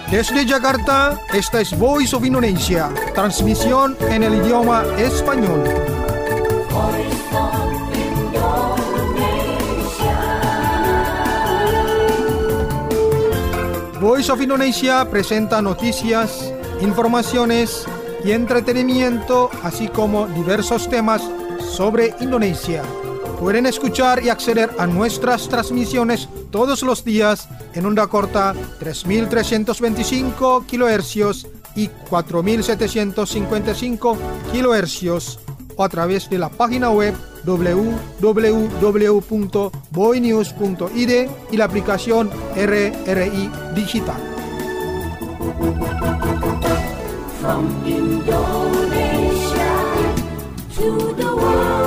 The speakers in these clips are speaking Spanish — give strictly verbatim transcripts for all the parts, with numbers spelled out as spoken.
Desde Jakarta, esta es Voice of Indonesia, transmisión en el idioma español. Voice of Indonesia. Voice of Indonesia presenta noticias, informaciones y entretenimiento, así como diversos temas sobre Indonesia. Pueden escuchar y acceder a nuestras transmisiones todos los días en onda corta tres mil trescientos veinticinco kilohercios y cuatro mil setecientos cincuenta y cinco kilohercios o a través de la página web doble u doble u doble u punto boinews punto i d y la aplicación R R I Digital. From Indonesia to the world.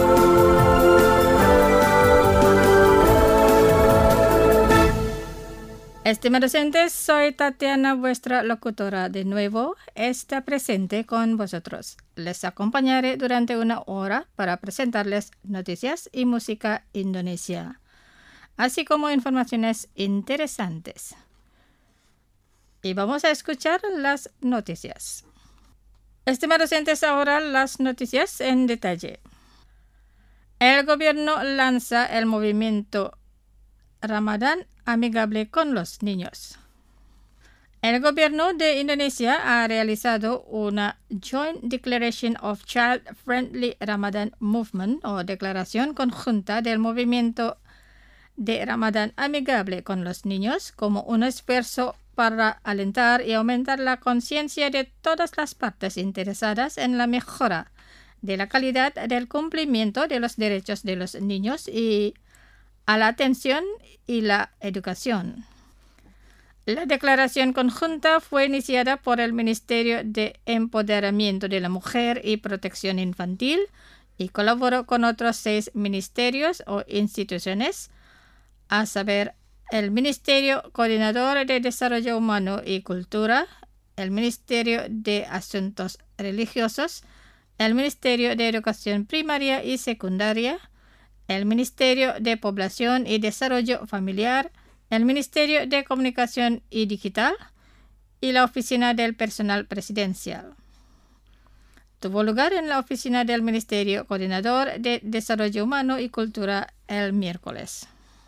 Estimados oyentes, soy Tatiana, vuestra locutora. De nuevo, está presente con vosotros. Les acompañaré durante una hora para presentarles noticias y música indonesia, así como informaciones interesantes. Y vamos a escuchar las noticias. Estimados oyentes, ahora las noticias en detalle. El gobierno lanza el movimiento Ramadán amigable con los niños. El gobierno de Indonesia ha realizado una Joint Declaration of Child Friendly Ramadan Movement o declaración conjunta del movimiento de Ramadán amigable con los niños como un esfuerzo para alentar y aumentar la conciencia de todas las partes interesadas en la mejora de la calidad del cumplimiento de los derechos de los niños y a la atención y la educación. La declaración conjunta fue iniciada por el Ministerio de Empoderamiento de la Mujer y Protección Infantil y colaboró con otros seis ministerios o instituciones, a saber, el Ministerio Coordinador de Desarrollo Humano y Cultura, el Ministerio de Asuntos Religiosos, el Ministerio de Educación Primaria y Secundaria, el Ministerio de Población y Desarrollo Familiar, el Ministerio de Comunicación y Digital y la Oficina del Personal Presidencial. Tuvo lugar en la oficina del Ministerio Coordinador de Desarrollo Humano y Cultura el miércoles.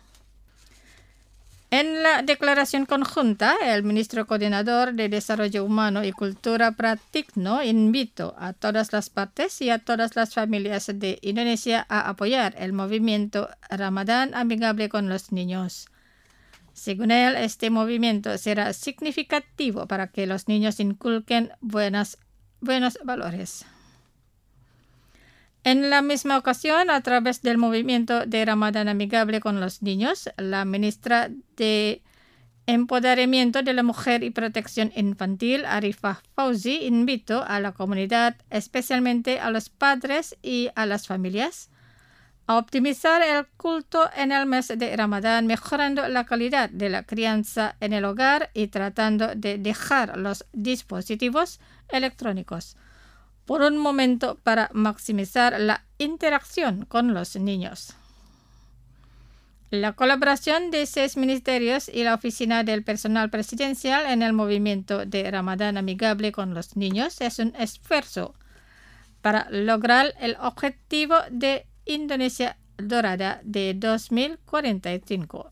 En la declaración conjunta, el ministro coordinador de Desarrollo Humano y Cultura, Pratikno, invitó a todas las partes y a todas las familias de Indonesia a apoyar el movimiento Ramadán amigable con los niños. Según él, este movimiento será significativo para que los niños inculquen buenas, buenos valores. En la misma ocasión, a través del movimiento de Ramadán amigable con los niños, la ministra de Empoderamiento de la Mujer y Protección Infantil, Arifah Fauzi, invitó a la comunidad, especialmente a los padres y a las familias, a optimizar el culto en el mes de Ramadán, mejorando la calidad de la crianza en el hogar y tratando de dejar los dispositivos electrónicos por un momento para maximizar la interacción con los niños. La colaboración de seis ministerios y la Oficina del Personal Presidencial en el movimiento de Ramadán amigable con los niños es un esfuerzo para lograr el objetivo de Indonesia Dorada de dos mil cuarenta y cinco.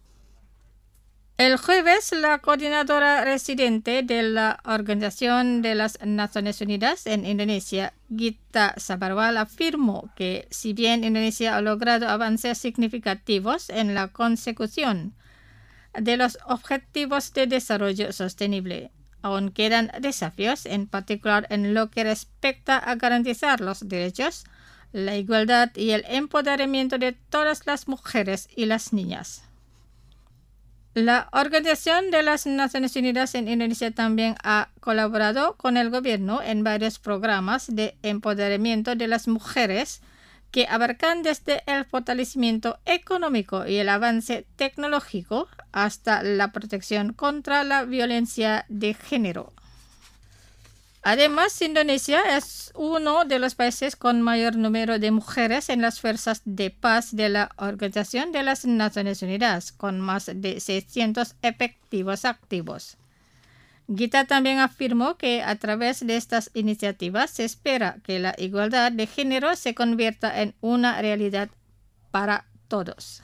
El jueves, la coordinadora residente de la Organización de las Naciones Unidas en Indonesia, Gita Sabarwal, afirmó que si bien Indonesia ha logrado avances significativos en la consecución de los objetivos de desarrollo sostenible, aún quedan desafíos, en particular en lo que respecta a garantizar los derechos, la igualdad y el empoderamiento de todas las mujeres y las niñas. La Organización de las Naciones Unidas en Indonesia también ha colaborado con el gobierno en varios programas de empoderamiento de las mujeres que abarcan desde el fortalecimiento económico y el avance tecnológico hasta la protección contra la violencia de género. Además, Indonesia es uno de los países con mayor número de mujeres en las fuerzas de paz de la Organización de las Naciones Unidas, con más de seiscientos efectivos activos. Gita también afirmó que a través de estas iniciativas se espera que la igualdad de género se convierta en una realidad para todos.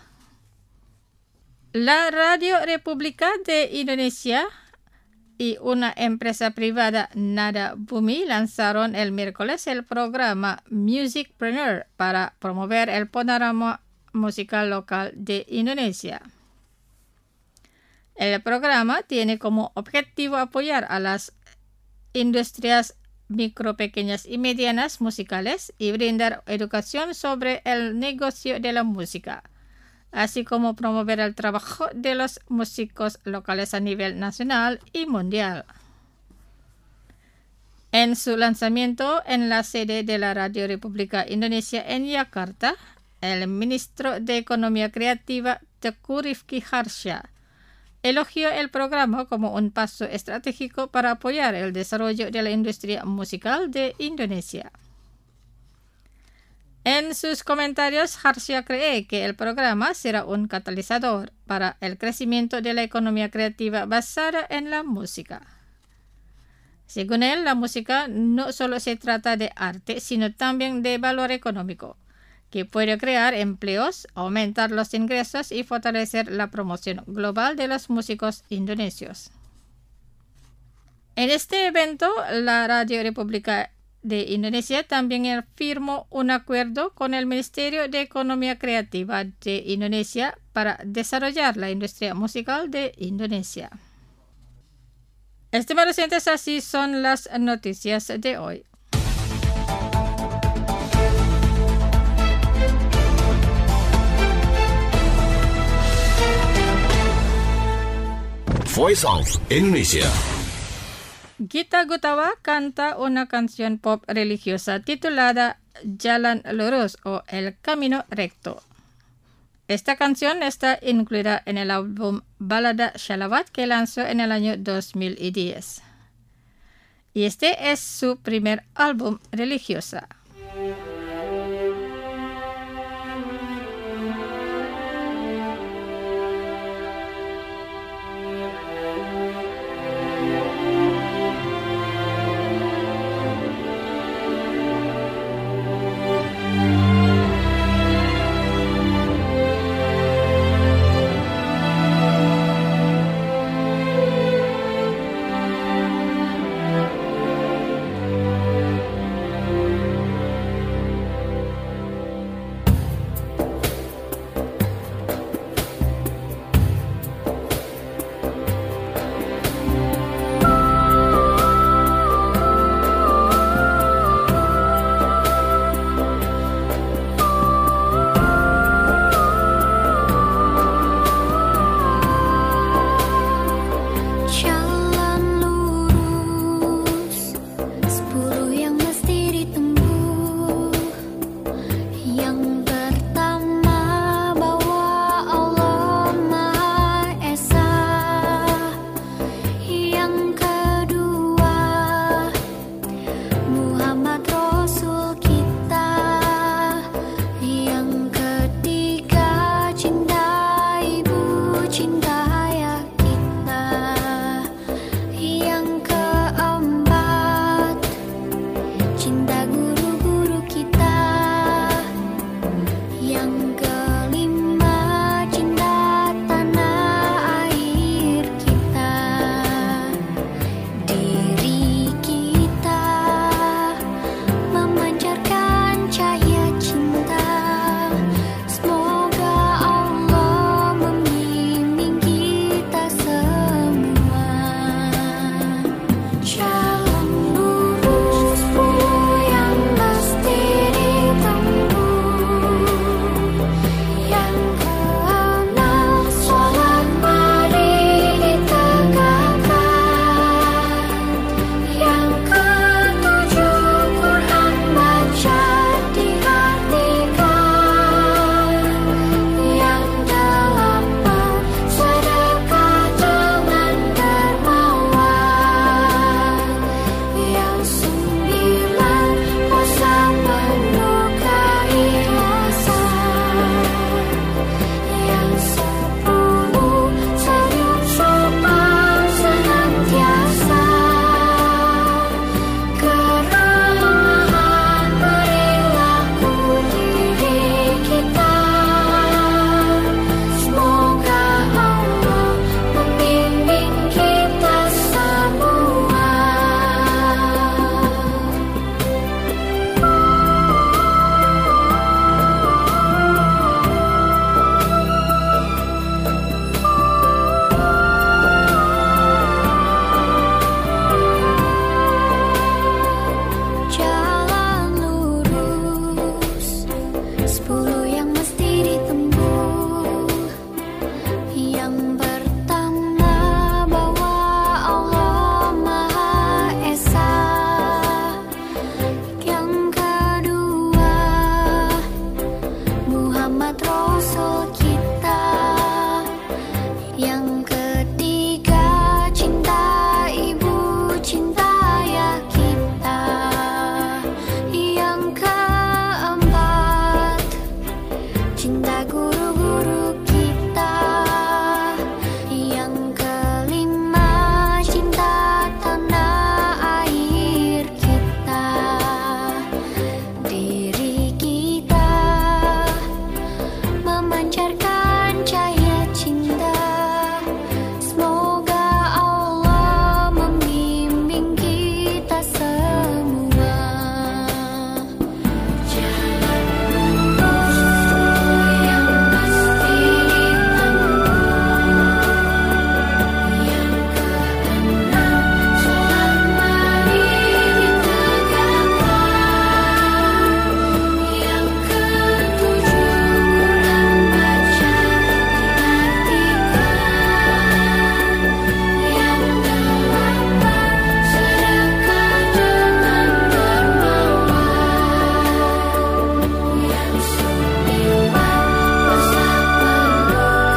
La Radio República de Indonesia y una empresa privada, Nada Bumi, lanzaron el miércoles el programa Musicpreneur para promover el panorama musical local de Indonesia. El programa tiene como objetivo apoyar a las industrias micro, pequeñas y medianas musicales y brindar educación sobre el negocio de la música, así como promover el trabajo de los músicos locales a nivel nacional y mundial. En su lanzamiento en la sede de la Radio República Indonesia en Yakarta, el ministro de Economía Creativa, Teuku Rifki Harsha, elogió el programa como un paso estratégico para apoyar el desarrollo de la industria musical de Indonesia. En sus comentarios, Harsha cree que el programa será un catalizador para el crecimiento de la economía creativa basada en la música. Según él, la música no solo se trata de arte, sino también de valor económico, que puede crear empleos, aumentar los ingresos y fortalecer la promoción global de los músicos indonesios. En este evento, la Radio República de Indonesia también firmó un acuerdo con el Ministerio de Economía Creativa de Indonesia para desarrollar la industria musical de Indonesia. Estimados oyentes, así son las noticias de hoy. Voice of Indonesia. Gita Gutawa canta una canción pop religiosa titulada Jalan Lurus o El Camino Recto. Esta canción está incluida en el álbum Balada Shalawat que lanzó en el año dos mil diez. Y este es su primer álbum religiosa. Yang keempat, cinta guru-guru kita. Yang kelima, cinta tanah air kita. Diri kita memancarkan cahaya cinta. Semoga Allah membimbing kita semua. Jalan lurus yang pasti ditempuh. Yang keenam, sholat mari ditegakkan. Yang ketujuh, Quran baca diartikan. Yang delapan, sedekah jangan dermawan. Yang sembilan, puasa penuh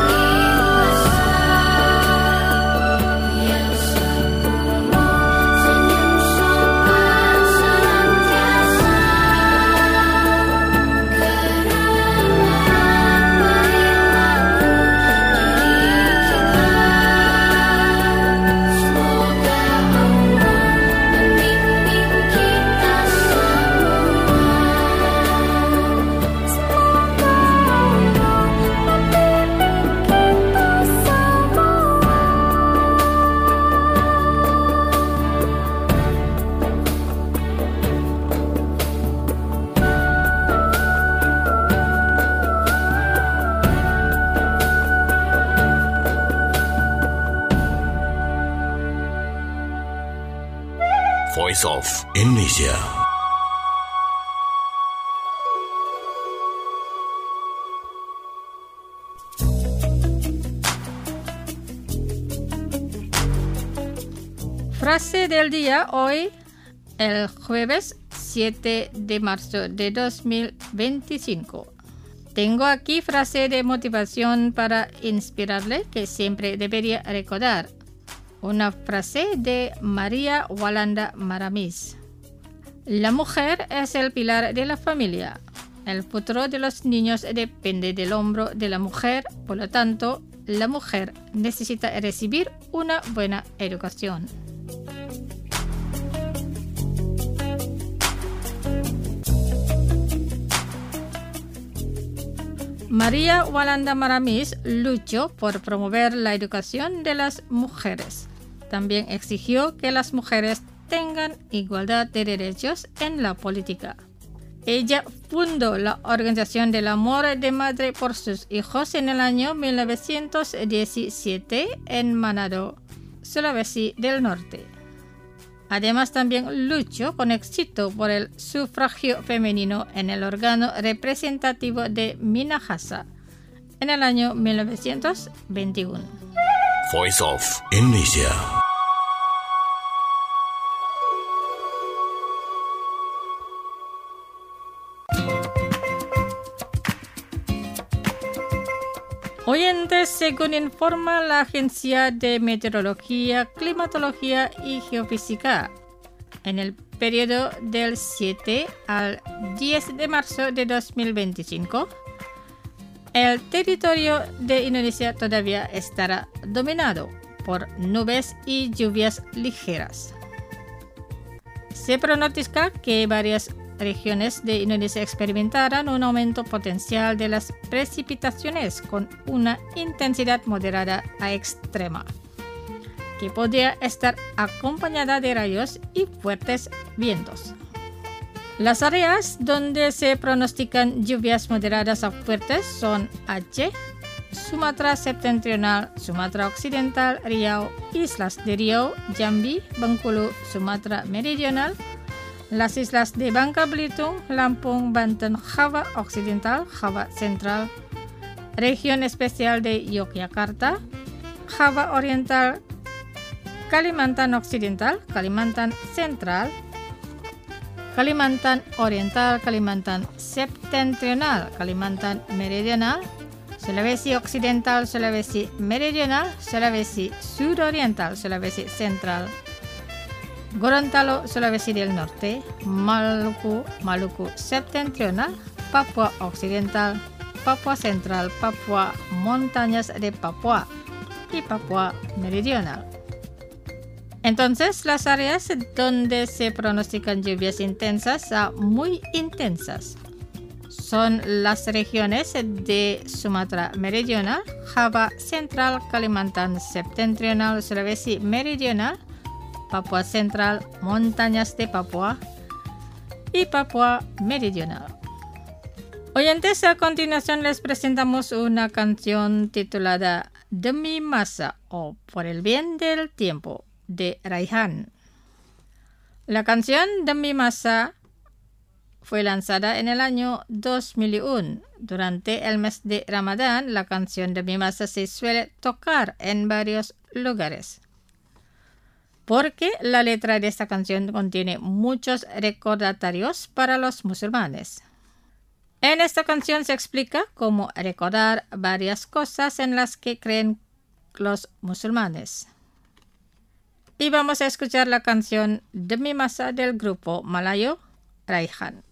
keikhlasan. Yang sepuluh, senyum sopan senantiasa. Keramat perilaku diri kita. Semoga Allah membimbing kita semua. Semoga Allah membimbing kita semua. Voice of Indonesia. Frase del día hoy, el jueves siete de marzo de dos mil veinticinco. Tengo aquí frase de motivación para inspirarle que siempre debería recordar. Una frase de María Walanda Maramis. La mujer es el pilar de la familia. El futuro de los niños depende del hombro de la mujer, por lo tanto, la mujer necesita recibir una buena educación. María Walanda Maramis luchó por promover la educación de las mujeres. También exigió que las mujeres tengan igualdad de derechos en la política. Ella fundó la Organización del Amor de Madre por sus Hijos en el año mil novecientos diecisiete en Manado, Sulawesi del Norte. Además, también luchó con éxito por el sufragio femenino en el órgano representativo de Minahasa en el año mil novecientos veintiuno. Voice of Indonesia. Oyentes, según informa la Agencia de Meteorología, Climatología y Geofísica, en el periodo del siete al diez de marzo de dos mil veinticinco, el territorio de Indonesia todavía estará dominado por nubes y lluvias ligeras. Se pronostica que varias regiones de Indonesia experimentarán un aumento potencial de las precipitaciones con una intensidad moderada a extrema, que podría estar acompañada de rayos y fuertes vientos. Las áreas donde se pronostican lluvias moderadas a fuertes son Aceh, Sumatra Septentrional, Sumatra Occidental, Riau, Islas de Riau, Jambi, Bengkulu, Sumatra Meridional, las islas de Bangka Belitung, Lampung, Banten, Java Occidental, Java Central, Región Especial de Yogyakarta, Java Oriental, Kalimantan Occidental, Kalimantan Central, Kalimantan Oriental, Kalimantan Septentrional, Kalimantan Meridional, Sulawesi Occidental, Sulawesi Meridional, Sulawesi Sudoriental, Sulawesi Central, Gorontalo, Sulawesi del Norte, Maluku, Maluku Septentrional, Papua Occidental, Papua Central, Papua Montañas de Papua y Papua Meridional. Entonces, las áreas donde se pronostican lluvias intensas a muy intensas son las regiones de Sumatra Meridional, Java Central, Kalimantan Septentrional, Sulawesi Meridional, Papua Central, Montañas de Papua y Papua Meridional. Oyentes, a continuación les presentamos una canción titulada Demi Masa o Por el Bien del Tiempo de Raihan. La canción Demi Masa fue lanzada en el año dos mil uno. Durante el mes de Ramadán, la canción Demi Masa se suele tocar en varios lugares, porque la letra de esta canción contiene muchos recordatorios para los musulmanes. En esta canción se explica cómo recordar varias cosas en las que creen los musulmanes. Y vamos a escuchar la canción Demi Masa del grupo malayo Raihan.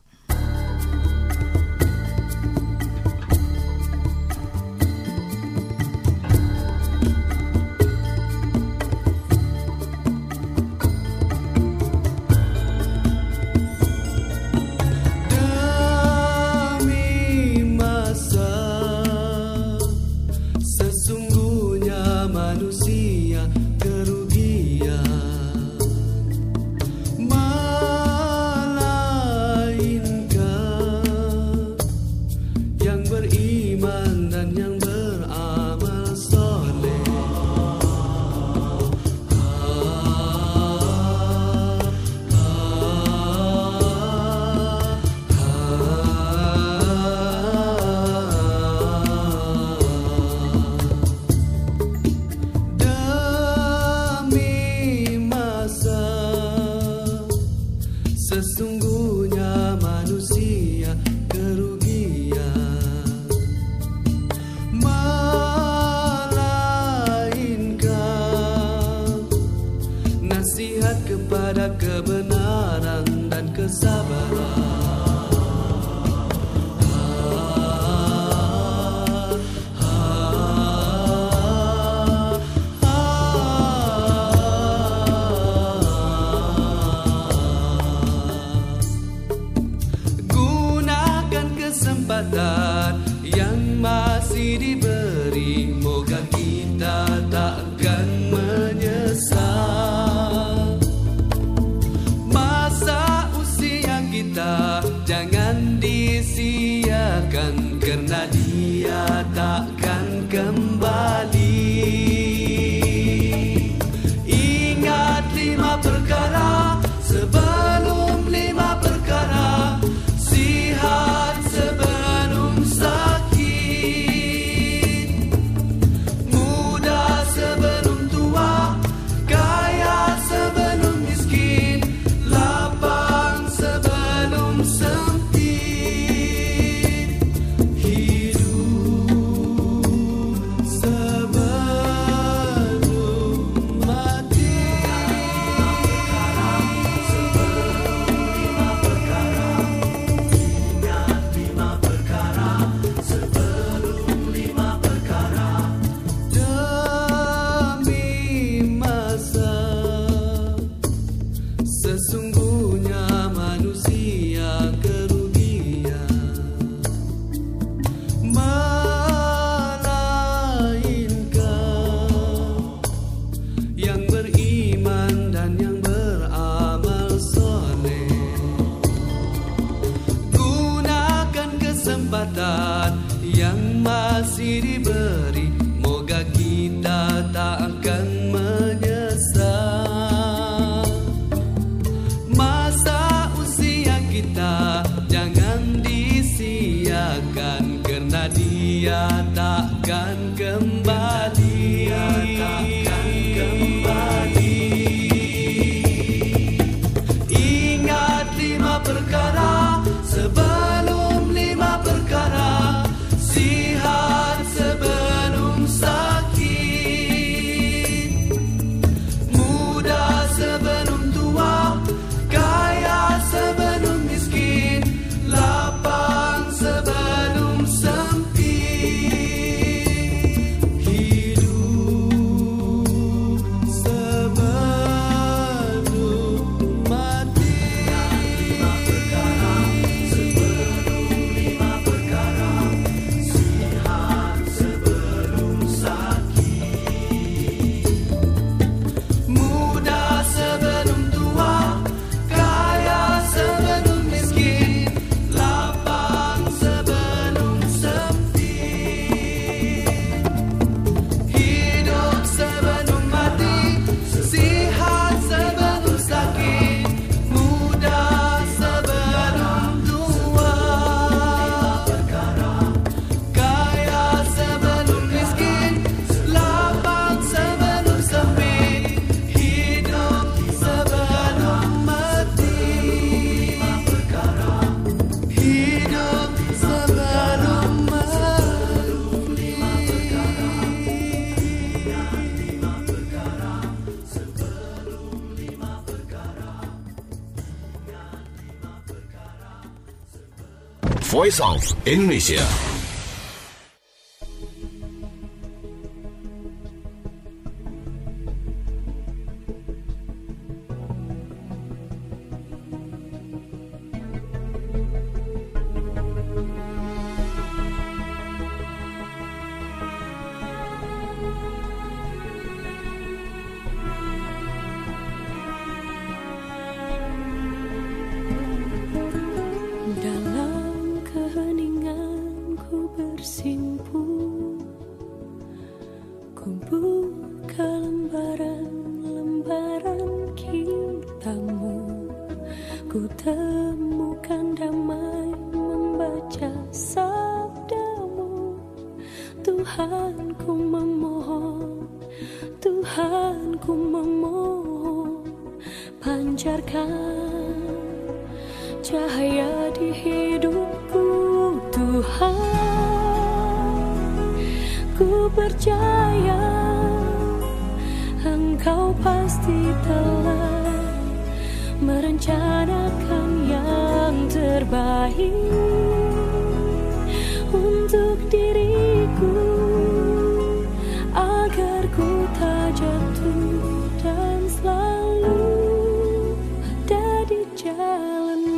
Sebelum lima perkara, sihat sebelum Voice of Indonesia. Dalam keheningan ku bersimpuh, ku buka lembaran-lembaran kitabmu, ku temukan damai membaca sabdamu. Tuhan ku memohon, Tuhan ku memohon, pancarkan cahaya di hidupku, Tuhan. Ku percaya Engkau pasti telah merencanakan yang terbaik untuk diriku, agar ku tak jatuh dan selalu ada di jalanmu.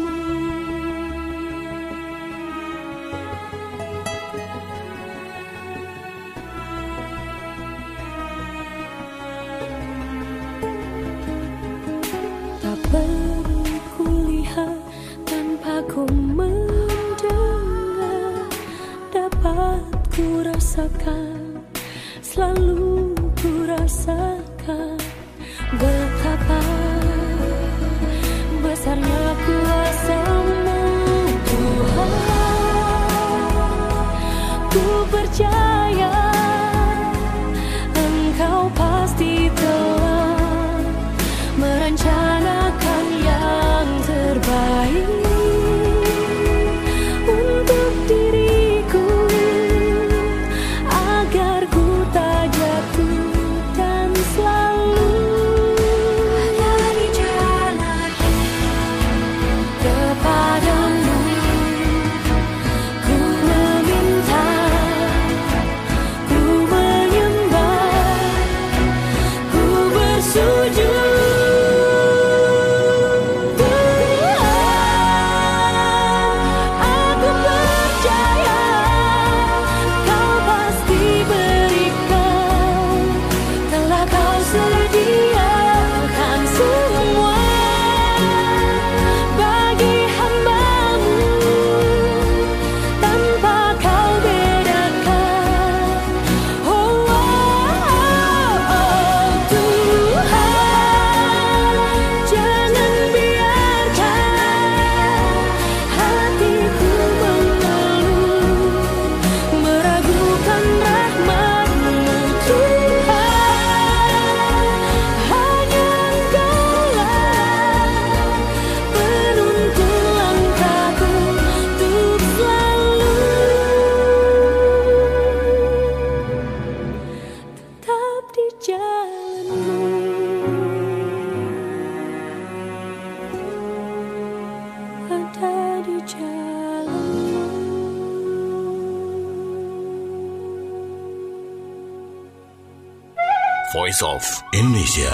Tak perlu kulihat tanpa ku mendengar, dapat ku rasakan, selalu ku rasakan betapa besarnya kuasa-Mu, Tuhan. Ku percaya Engkau pasti telah merencanakan yang terbaik untuk diriku, agar ku tak jatuh dan selalu ada di jalanmu. Kepadamu ku meminta, ku menyembah, ku bersujud. Voice of Indonesia.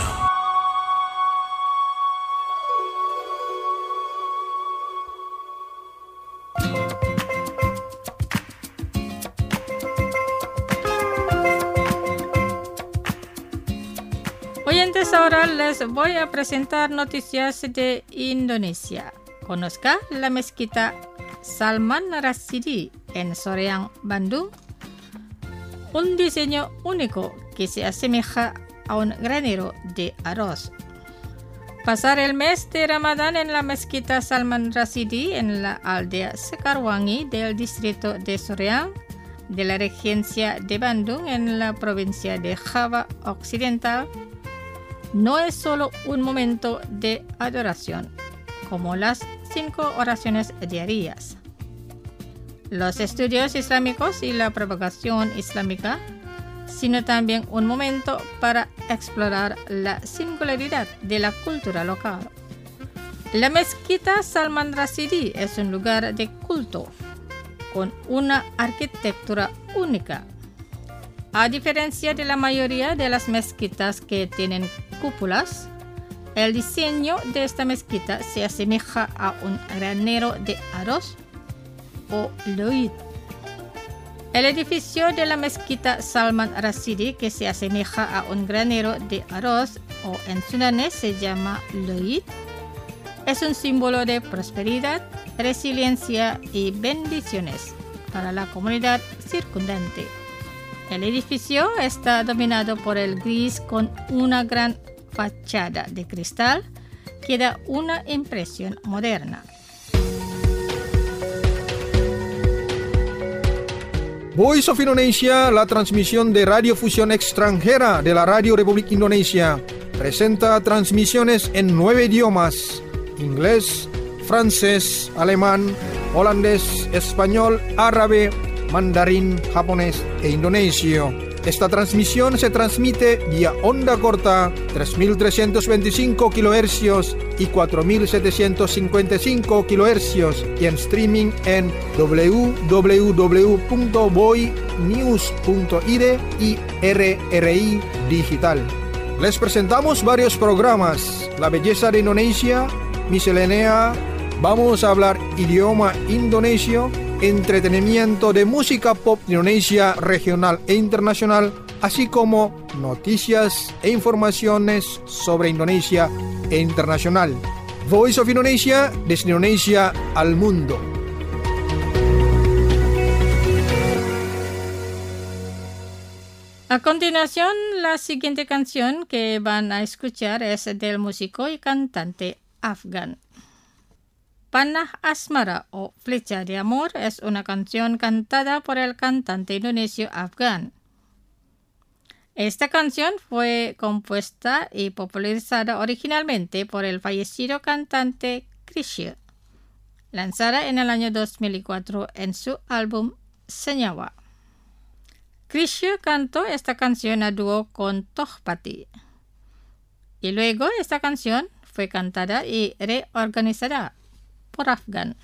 Oyentes, ahora les voy a presentar noticias de Indonesia. Conozca la mezquita Salman Rasidi en Soreang, Bandung. Un diseño único que se asemeja a un granero de arroz. Pasar el mes de Ramadán en la mezquita Salman Rasidi en la aldea Sekarwangi del distrito de Soreang de la regencia de Bandung en la provincia de Java Occidental no es solo un momento de adoración, como las cinco oraciones diarias. Los estudios islámicos y la propagación islámica, sino también un momento para explorar la singularidad de la cultura local. La mezquita Salman Rasidi es un lugar de culto, con una arquitectura única. A diferencia de la mayoría de las mezquitas que tienen cúpulas, el diseño de esta mezquita se asemeja a un granero de arroz o loid. El edificio de la mezquita Salman Rasidi, que se asemeja a un granero de arroz o en sundanés se llama loid, es un símbolo de prosperidad, resiliencia y bendiciones para la comunidad circundante. El edificio está dominado por el gris con una gran fachada de cristal que da una impresión moderna. Voice of Indonesia, la transmisión de radiofusión extranjera de la Radio Republik Indonesia, presenta transmisiones en nueve idiomas: inglés, francés, alemán, holandés, español, árabe, mandarín, japonés e indonesio. Esta transmisión se transmite vía onda corta tres mil trescientos veinticinco kilohercios y cuatro mil setecientos cincuenta y cinco kilohercios y en streaming en w w w punto boy news punto i d y R R I Digital. Les presentamos varios programas: La belleza de Indonesia, Miscelánea, Vamos a hablar idioma indonesio, entretenimiento de música pop de Indonesia regional e internacional, así como noticias e informaciones sobre Indonesia e internacional. Voice of Indonesia, desde Indonesia al mundo. A continuación, la siguiente canción que van a escuchar es del músico y cantante afgán. Panah Asmara o Flecha de Amor es una canción cantada por el cantante indonesio afgán. Esta canción fue compuesta y popularizada originalmente por el fallecido cantante Chrisye, lanzada en el año dos mil cuatro en su álbum Senyawa. Chrisye cantó esta canción a dúo con Tohpati, y luego esta canción fue cantada y reorganizada por Afgan.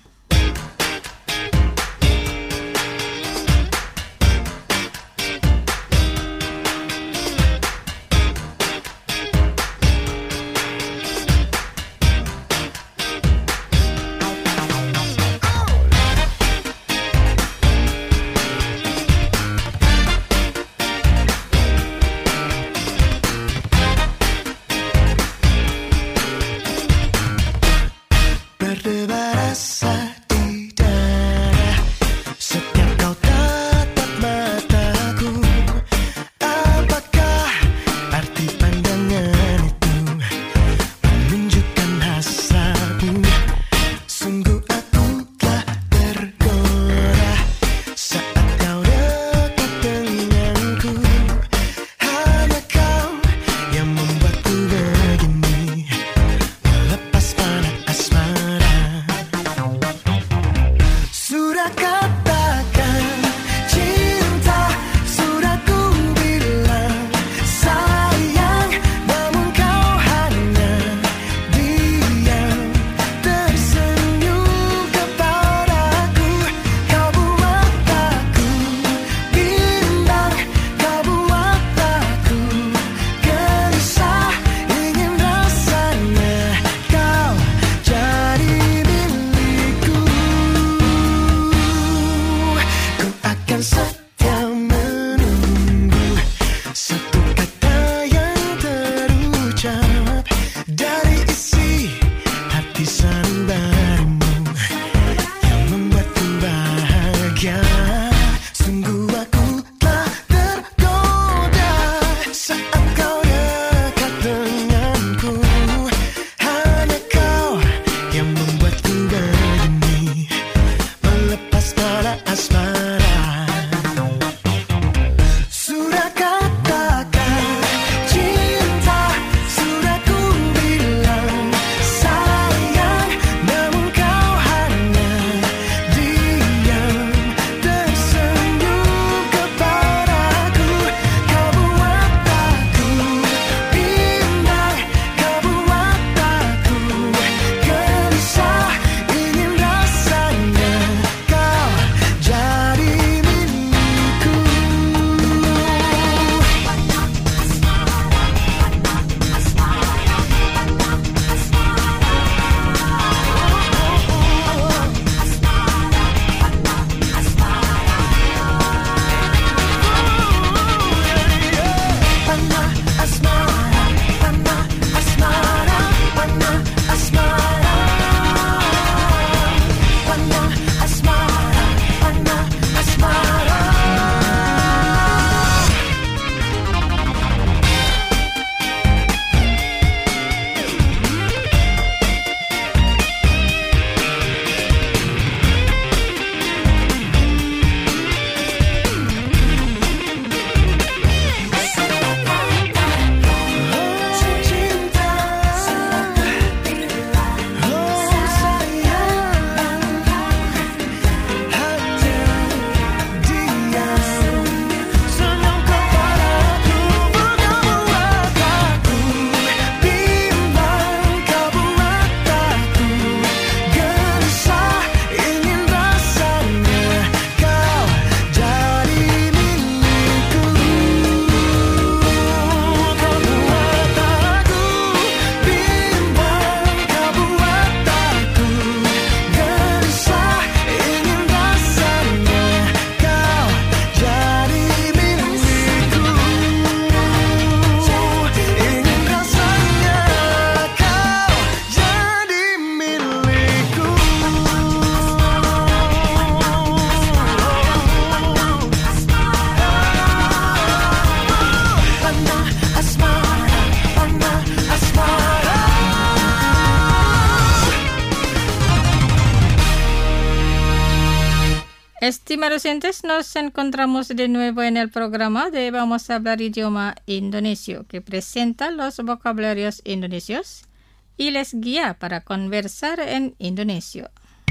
Estimados oyentes, nos encontramos de nuevo en el programa de Vamos a hablar idioma indonesio, que presenta los vocabularios indonesios y les guía para conversar en indonesio.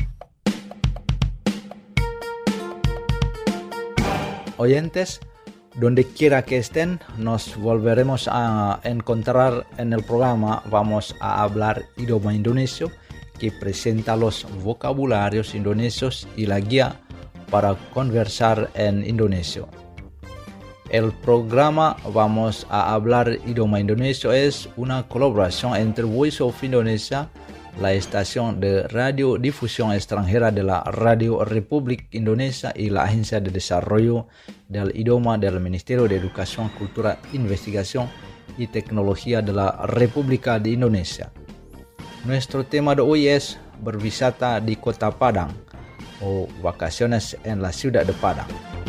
Oyentes, donde quiera que estén, nos volveremos a encontrar en el programa Vamos a hablar idioma indonesio, que presenta los vocabularios indonesios y la guía para conversar en indonesio. El programa Vamos a hablar idioma indonesio es una colaboración entre Voice of Indonesia, la estación de radiodifusión extranjera de la Radio Republik Indonesia, y la Agencia de Desarrollo del Idioma del Ministerio de Educación, Cultura, Investigación y Tecnología de la República de Indonesia. Nuestro tema de hoy es berwisata di Kota Padang o vacaciones en la ciudad de Padang.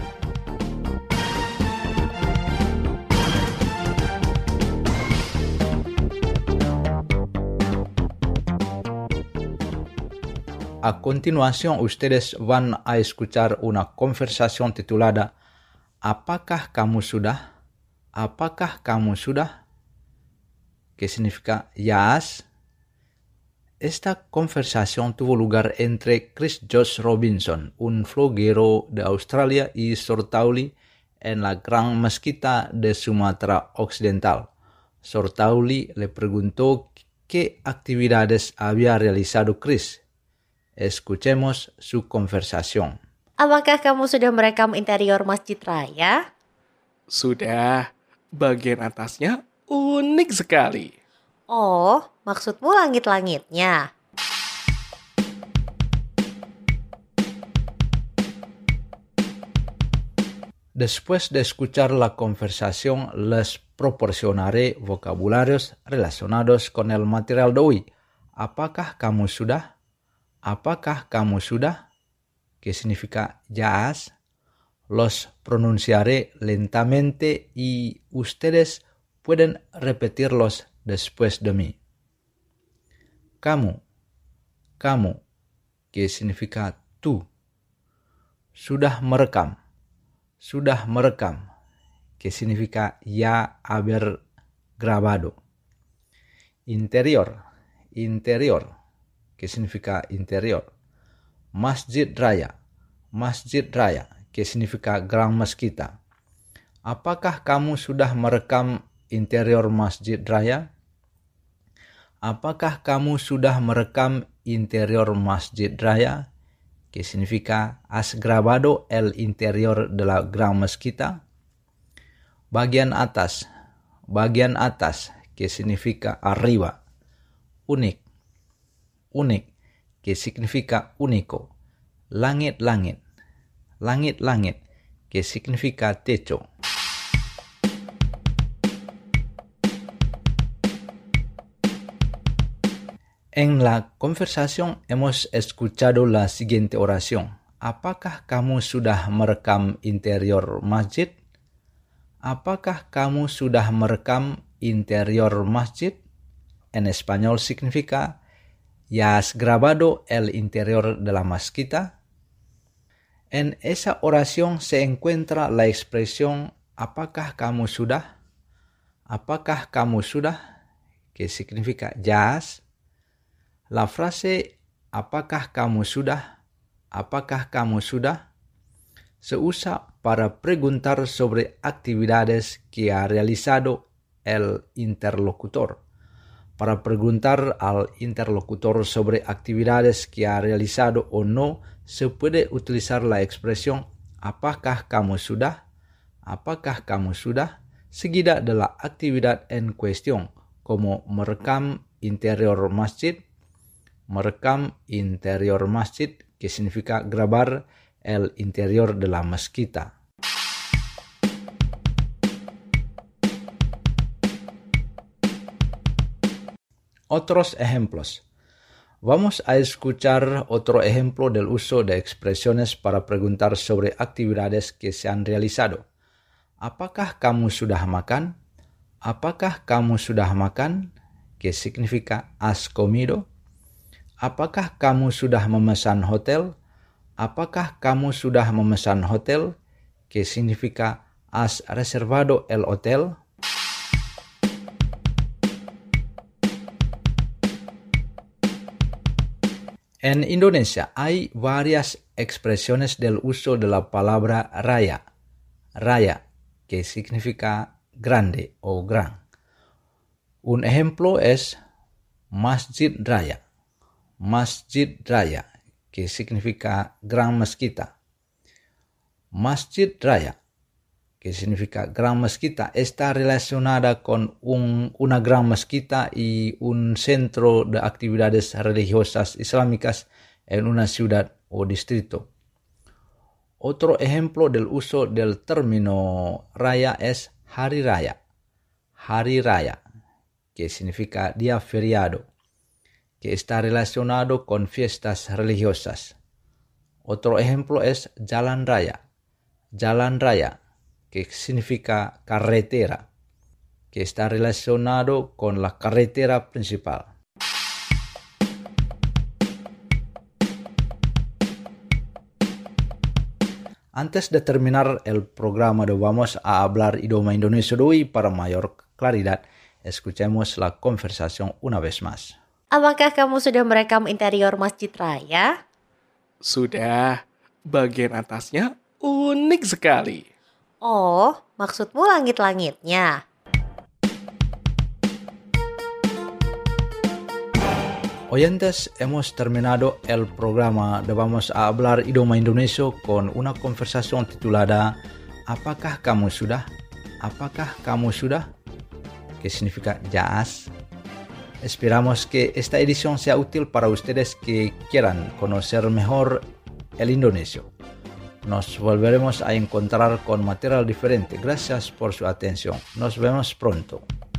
A continuación, ustedes van a escuchar una conversación titulada ¿Apakah kamu sudah? ¿Apakah kamu sudah? Que significa ¿ya has? Esta conversación tuvo lugar entre Chris Josh Robinson, un floguero de Australia, y Sortauli en la Gran Mezquita de Sumatra Occidental. Sortauli le preguntó qué actividades había realizado Chris. Escuchemos su conversación. Apakah kamu sudah merekam interior Masjid Raya? Sudah, bagian atasnya unik sekali. Oh, maksudmu langit-langitnya? Después de escuchar la conversación, les proporcionaré vocabularios relacionados con el material de hoy. ¿Apakah kamu sudah? ¿Apakah kamu sudah? Que significa ya has. Los pronunciaré lentamente y ustedes pueden repetirlos después de mí. Kamu, kamu, que significa tú. Sudah merekam, sudah merekam, que significa ya haber grabado. Interior, interior, que significa interior. Masjid Raya, Masjid Raya, que significa Gran Mezquita. Apakah kamu sudah merekam interior Masjid Raya? Apakah kamu sudah merekam interior Masjid Raya? Que significa ¿has grabado el interior de la Gran Mezquita? Bagian atas, bagian atas, que significa arriba. Unik, unik, que significa único. Langit-langit, langit-langit, que significa techo. En la conversación hemos escuchado la siguiente oración. ¿Apakah kamu sudah merekam interior masjid? ¿Apakah kamu sudah merekam interior masjid? En español significa ¿ya has grabado el interior de la mezquita? En esa oración se encuentra la expresión ¿apakah kamu sudah? ¿Apakah kamu sudah? Que significa ¿ya has? La frase ¿apakah kamu sudah? ¿Apakah kamu sudah? Se usa para preguntar sobre actividades que ha realizado el interlocutor. Para preguntar al interlocutor sobre actividades que ha realizado o no, se puede utilizar la expresión ¿apakah kamu sudah? ¿Apakah kamu sudah? Seguida de la actividad en cuestión, como merekam interior masjid, merekam interior masjid, que significa grabar el interior de la mezquita. Otros ejemplos. Vamos a escuchar otro ejemplo del uso de expresiones para preguntar sobre actividades que se han realizado. ¿Apakah kamu sudah makan? ¿Apakah kamu sudah makan? Que significa ¿has comido? ¿Apakah kamu sudah memesan hotel? Apakah kamu sudah memesan hotel? Que significa ¿has reservado el hotel? En Indonesia hay varias expresiones del uso de la palabra raya. Raya, que significa grande o gran. Un ejemplo es Masjid Raya. Masjid Raya, que significa gran mezquita. Masjid Raya, que significa gran mezquita, está relacionada con un, una gran mezquita y un centro de actividades religiosas islámicas en una ciudad o distrito. Otro ejemplo del uso del término raya es Hari Raya. Hari Raya, que significa día feriado, que está relacionado con fiestas religiosas. Otro ejemplo es Jalan Raya. Jalan Raya, que significa carretera, que está relacionado con la carretera principal. Antes de terminar el programa de Vamos a Hablar Idioma Indonesia de hoy, para mayor claridad, escuchemos la conversación una vez más. Apakah kamu sudah merekam interior Masjid Raya? Sudah. Bagian atasnya unik sekali. Oh, maksudmu langit-langitnya? Oyentes, hemos terminado el programa de Vamos a Hablar Idioma Indonesia con una conversación titulada ¿Apakah kamu sudah? ¿Apakah kamu sudah? Que significa ya has. Esperamos que esta edición sea útil para ustedes que quieran conocer mejor el indonesio. Nos volveremos a encontrar con material diferente. Gracias por su atención. Nos vemos pronto.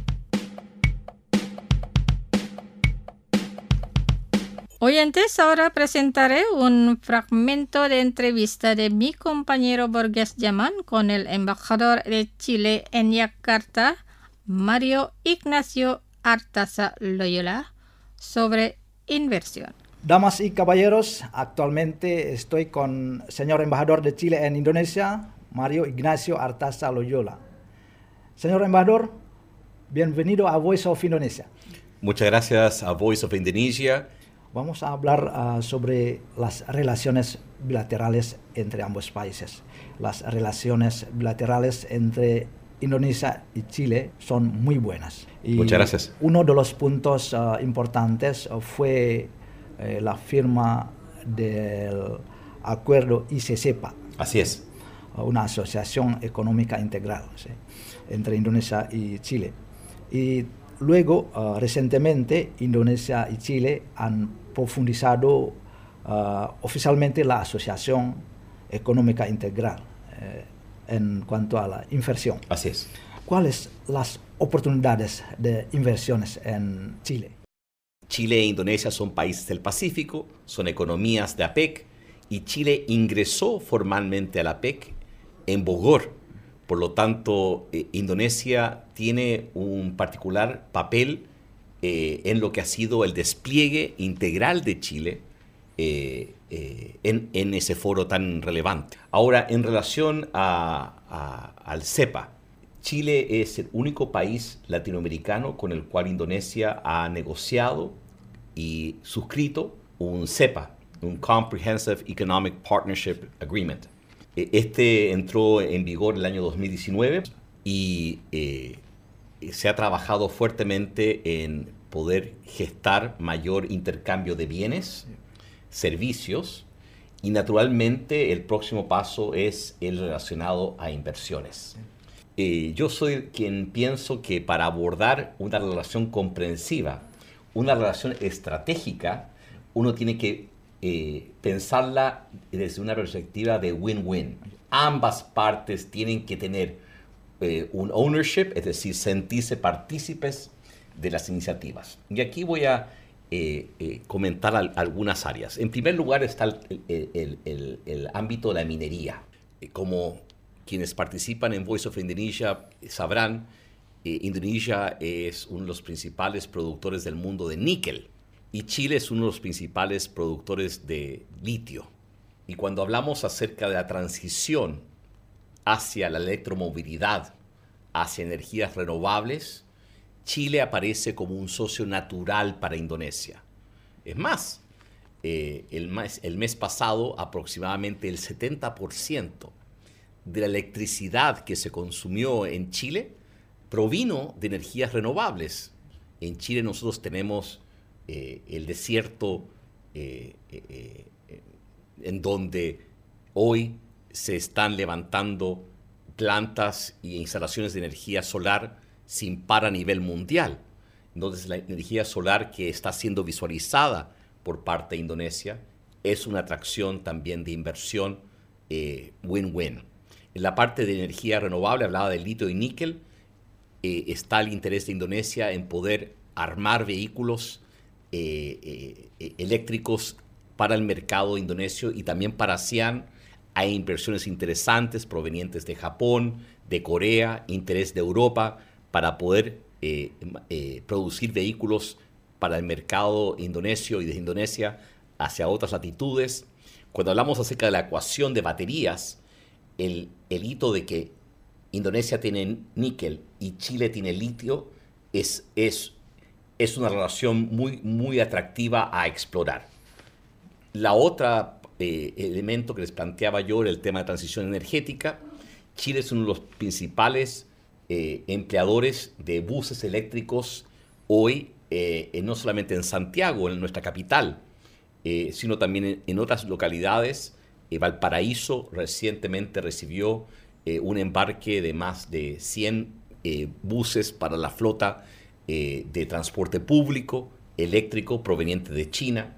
Oyentes, ahora presentaré un fragmento de entrevista de mi compañero Borges Yaman con el embajador de Chile en Yakarta, Mario Ignacio Artaza Loyola, sobre inversión. Damas y caballeros, actualmente estoy con el señor embajador de Chile en Indonesia, Mario Ignacio Artaza Loyola. Señor embajador, bienvenido a Voice of Indonesia. Muchas gracias a Voice of Indonesia. Vamos a hablar uh, sobre las relaciones bilaterales entre ambos países. Las relaciones bilaterales entre Indonesia y Chile son muy buenas. Y Muchas gracias. Uno de los puntos uh, importantes uh, fue uh, la firma del acuerdo I C C P A. Así es. Uh, una asociación económica integral, ¿sí?, entre Indonesia y Chile. Y luego, uh, recientemente, Indonesia y Chile han profundizado uh, oficialmente la Asociación Económica Integral eh, en cuanto a la inversión. Así es. ¿Cuáles las oportunidades de inversiones en Chile? Chile e Indonesia son países del Pacífico, son economías de A P E C, y Chile ingresó formalmente a la A P E C en Bogor. Por lo tanto, eh, Indonesia tiene un particular papel eh, en lo que ha sido el despliegue integral de Chile eh, eh, en, en ese foro tan relevante. Ahora, en relación a, a, al C E P A, Chile es el único país latinoamericano con el cual Indonesia ha negociado y suscrito un C E P A, un Comprehensive Economic Partnership Agreement. Este entró en vigor el año dos mil diecinueve y eh, se ha trabajado fuertemente en poder gestar mayor intercambio de bienes, servicios, y naturalmente el próximo paso es el relacionado a inversiones. Eh, yo soy quien pienso que para abordar una relación comprensiva, una relación estratégica, uno tiene que eh, pensarla desde una perspectiva de win-win. Ambas partes tienen que tener eh, un ownership, es decir, sentirse partícipes de las iniciativas. Y aquí voy a eh, eh, comentar al, algunas áreas. En primer lugar está el, el, el, el, el ámbito de la minería. Eh, como quienes participan en Voice of Indonesia sabrán, eh, Indonesia es uno de los principales productores del mundo de níquel y Chile es uno de los principales productores de litio. Y cuando hablamos acerca de la transición hacia la electromovilidad, hacia energías renovables, Chile aparece como un socio natural para Indonesia. Es más, eh, el, mes, el mes pasado aproximadamente el setenta por ciento de la electricidad que se consumió en Chile provino de energías renovables. En Chile nosotros tenemos eh, el desierto eh, eh, eh, en donde hoy se están levantando plantas e instalaciones de energía solar sin par a nivel mundial. Entonces la energía solar que está siendo visualizada por parte de Indonesia es una atracción también de inversión eh, win-win. En la parte de energía renovable, hablaba de litio y níquel, eh, está el interés de Indonesia en poder armar vehículos eh, eh, eléctricos para el mercado indonesio y también para ASEAN. Hay inversiones interesantes provenientes de Japón, de Corea, interés de Europa para poder eh, eh, producir vehículos para el mercado indonesio y de Indonesia hacia otras latitudes. Cuando hablamos acerca de la ecuación de baterías, el, el hito de que Indonesia tiene níquel y Chile tiene litio es, es, es una relación muy, muy atractiva a explorar. La otra eh, elemento que les planteaba yo era el tema de transición energética. Chile es uno de los principales eh, empleadores de buses eléctricos hoy, eh, no solamente en Santiago, en nuestra capital, eh, sino también en, en otras localidades. Eh, Valparaíso recientemente recibió eh, un embarque de más de cien eh, buses para la flota eh, de transporte público eléctrico proveniente de China.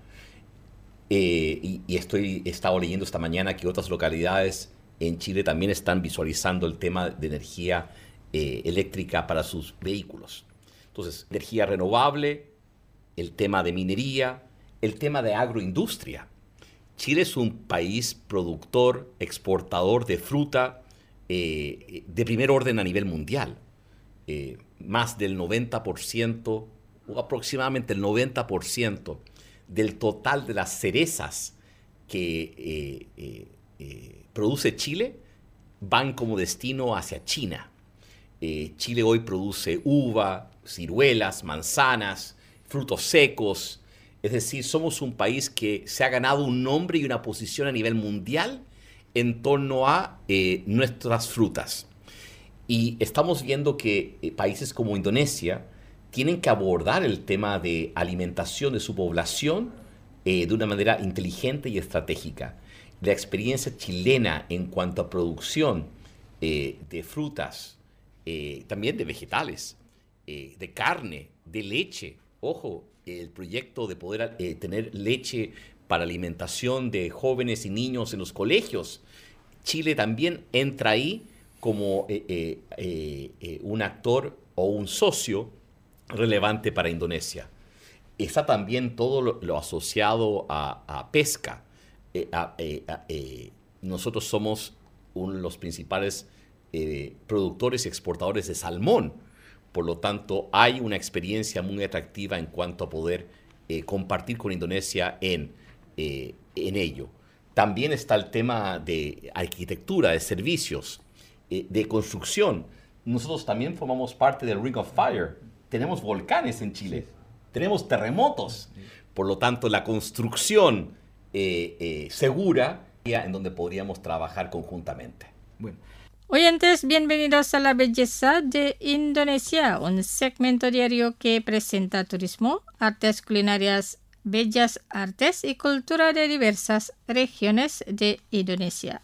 Eh, y, y estoy, he estado leyendo esta mañana que otras localidades en Chile también están visualizando el tema de energía eh, eléctrica para sus vehículos. Entonces, energía renovable, el tema de minería, el tema de agroindustria. Chile es un país productor, exportador de fruta eh, de primer orden a nivel mundial. Eh, más del noventa por ciento, o aproximadamente el noventa por ciento del total de las cerezas que eh, eh, eh, produce Chile van como destino hacia China. Eh, Chile hoy produce uva, ciruelas, manzanas, frutos secos. Es decir, somos un país que se ha ganado un nombre y una posición a nivel mundial en torno a eh, nuestras frutas. Y estamos viendo que eh, países como Indonesia tienen que abordar el tema de alimentación de su población eh, de una manera inteligente y estratégica. La experiencia chilena en cuanto a producción eh, de frutas, eh, también de vegetales, eh, de carne, de leche. Ojo, el proyecto de poder eh, tener leche para alimentación de jóvenes y niños en los colegios. Chile también entra ahí como eh, eh, eh, eh, un actor o un socio relevante para Indonesia. Está también todo lo, lo asociado a, a pesca. Eh, a, eh, a, eh, nosotros somos uno de los principales eh, productores y exportadores de salmón. Por lo tanto, hay una experiencia muy atractiva en cuanto a poder eh, compartir con Indonesia en, eh, en ello. También está el tema de arquitectura, de servicios, eh, de construcción. Nosotros también formamos parte del Ring of Fire. Tenemos volcanes en Chile, tenemos terremotos. Por lo tanto, la construcción eh, eh, segura en donde podríamos trabajar conjuntamente. Bueno. Oyentes, bienvenidos a La Belleza de Indonesia, un segmento diario que presenta turismo, artes culinarias, bellas artes y cultura de diversas regiones de Indonesia.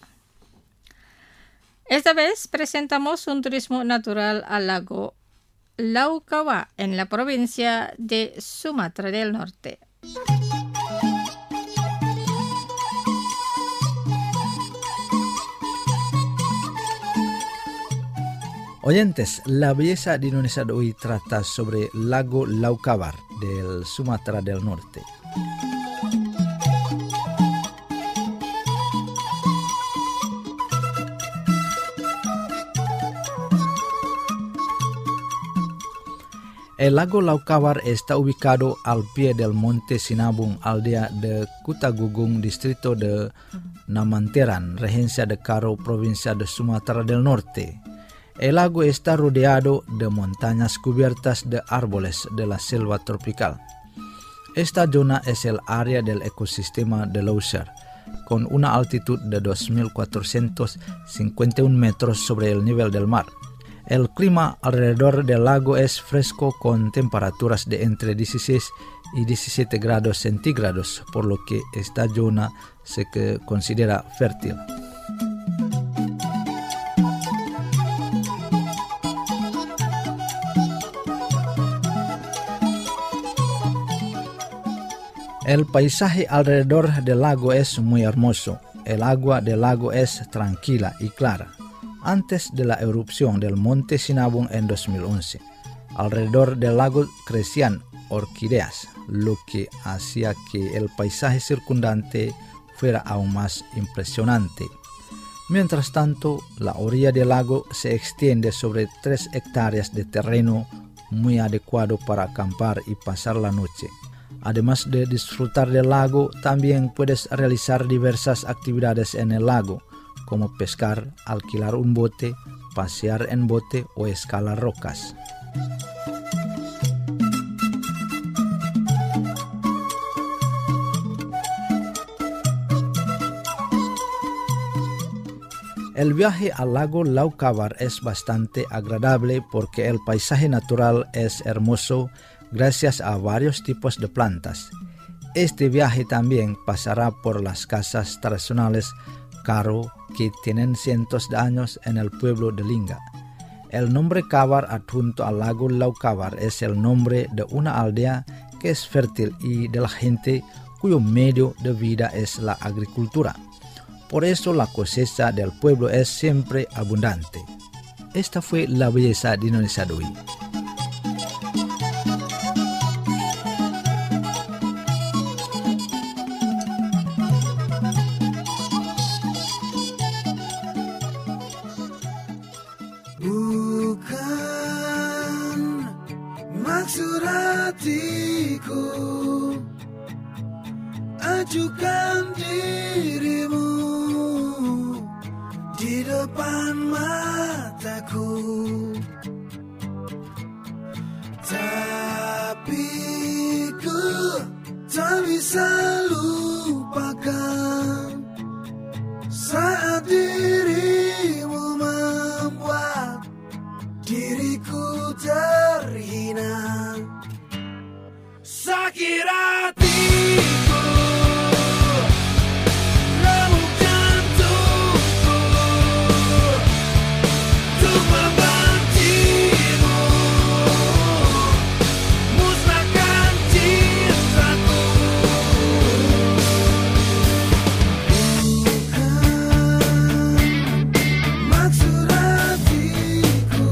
Esta vez presentamos un turismo natural al lago Laukawa en la provincia de Sumatra del Norte. Oyentes, La Belleza de Indonesia de hoy trata sobre Lago Laukawa del Sumatra del Norte. El lago Laukawa está ubicado al pie del monte Sinabung, aldea de Kutagugung, distrito de Namanteran, regencia de Caro, provincia de Sumatra del Norte. El lago está rodeado de montañas cubiertas de árboles de la selva tropical. Esta zona es el área del ecosistema de Leuser, con una altitud de dos mil cuatrocientos cincuenta y uno metros sobre el nivel del mar. El clima alrededor del lago es fresco con temperaturas de entre dieciséis y diecisiete grados centígrados, por lo que esta zona se considera fértil. El paisaje alrededor del lago es muy hermoso. El agua del lago es tranquila y clara. Antes de la erupción del monte Sinabung en dos mil once, alrededor del lago crecían orquídeas, lo que hacía que el paisaje circundante fuera aún más impresionante. Mientras tanto, la orilla del lago se extiende sobre tres hectáreas de terreno muy adecuado para acampar y pasar la noche. Además de disfrutar del lago, también puedes realizar diversas actividades en el lago, como pescar, alquilar un bote, pasear en bote o escalar rocas. El viaje al lago Laucavar es bastante agradable porque el paisaje natural es hermoso gracias a varios tipos de plantas. Este viaje también pasará por las casas tradicionales Caro que tienen cientos de años en el pueblo de Linga. El nombre Cavar adjunto al lago Laucavar es el nombre de una aldea que es fértil y de la gente cuyo medio de vida es la agricultura. Por eso la cosecha del pueblo es siempre abundante. Esta fue la belleza de Indonesia de hoy. Maksud hatiku ajukan dirimu di depan mataku, tapi ku tak bisa lupakan saat dirimu membuat diriku terhina. Sakit hatiku, remuk jantungku untuk membencimu, musnahkan cintaku. Bukan maksud hatiku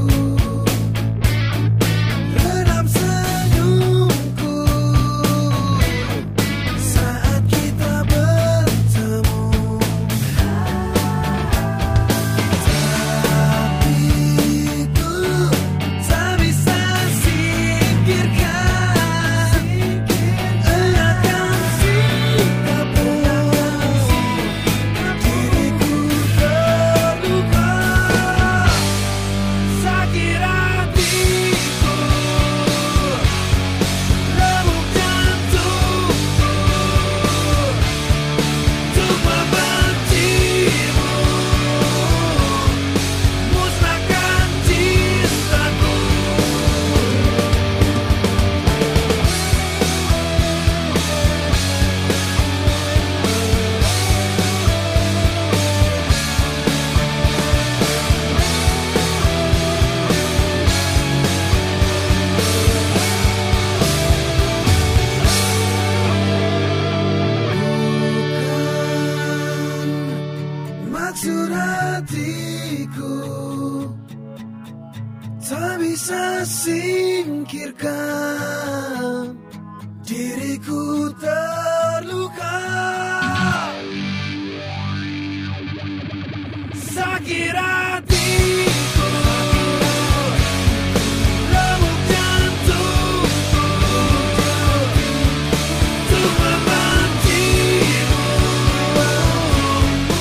redam senyumku saat kita bertemu, tapi ku tak bisa singkirkan enakan sikapmu. Diriku terluka, sakit hatiku, remuk jantungku untuk membencimu, musnahkan cintaku. Maksud hatiku tak bisa singkirkan, diriku terluka, sakit hatiku, remuk jantungku untuk membencimu,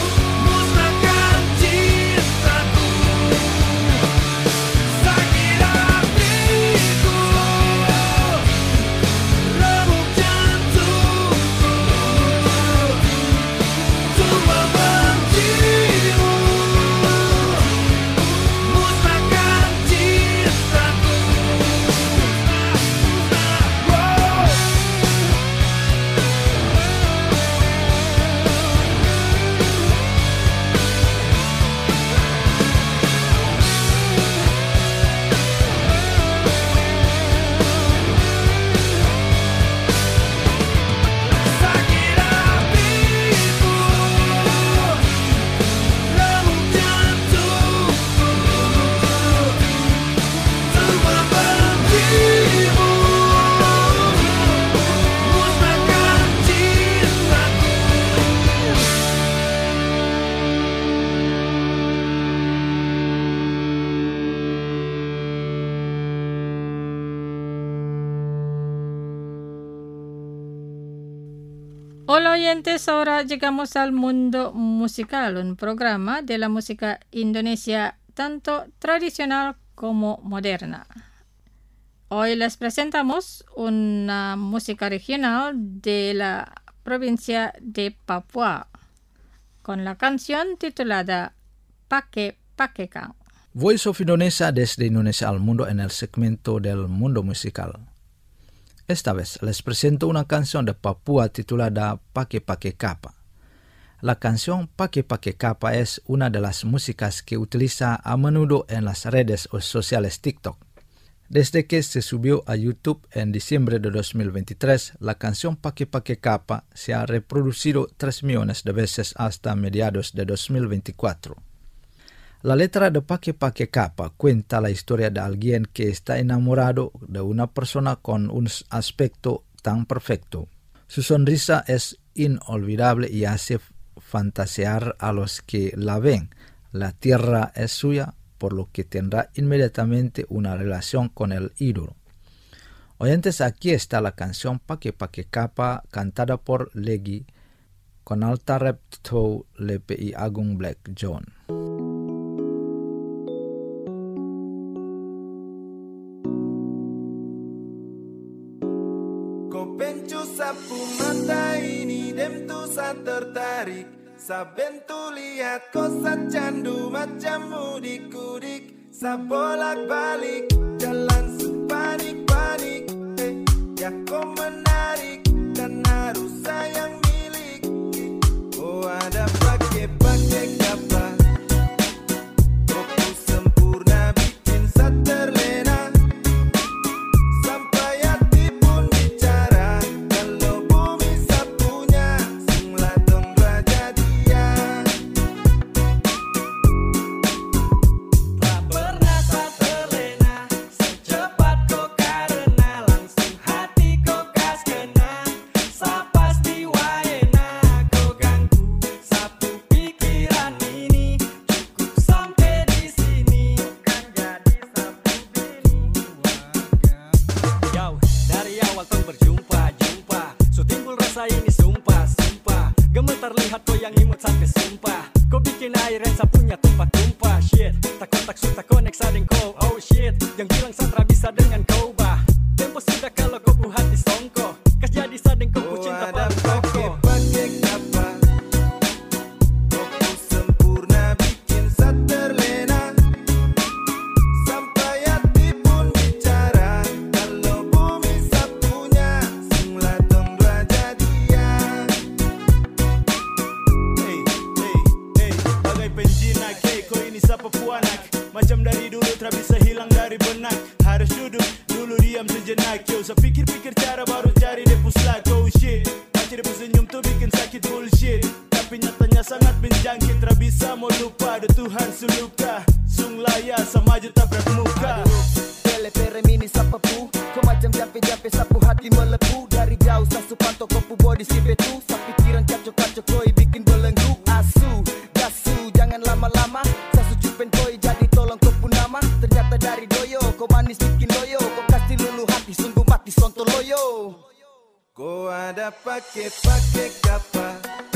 Hola oyentes, ahora llegamos al mundo musical, un programa de la música indonesia tanto tradicional como moderna. Hoy les presentamos una música regional de la provincia de Papua, con la canción titulada Pake Pakekang. Voice of Indonesia desde Indonesia al mundo en el segmento del mundo musical. Esta vez les presento una canción de Papua titulada Pake Pake Kapa. La canción Pake Pake Kapa es una de las músicas que utiliza a menudo en las redes sociales TikTok. Desde que se subió a YouTube en diciembre de dos mil veintitrés, la canción Pake Pake Kapa se ha reproducido tres millones de veces hasta mediados de dos mil veinticuatro. La letra de Pake Pake Kapa cuenta la historia de alguien que está enamorado de una persona con un aspecto tan perfecto. Su sonrisa es inolvidable y hace fantasear a los que la ven. La tierra es suya, por lo que tendrá inmediatamente una relación con el ídolo. Oyentes, aquí está la canción Pake Pake Kapa cantada por Legi con alta rep to L P I Agung Black John. Sapu mata ini dem tu sa tertarik, saben tu lihat kau sa candu macam mudik-kudik, sa bolak-balik jalan sepanik-panik, eh, ya kau menarik dan harus sayang milik. Oh ada pakai-pakai kapa, kau sempurna bikin sa terlena. Kau ada pakai-pakai kapa.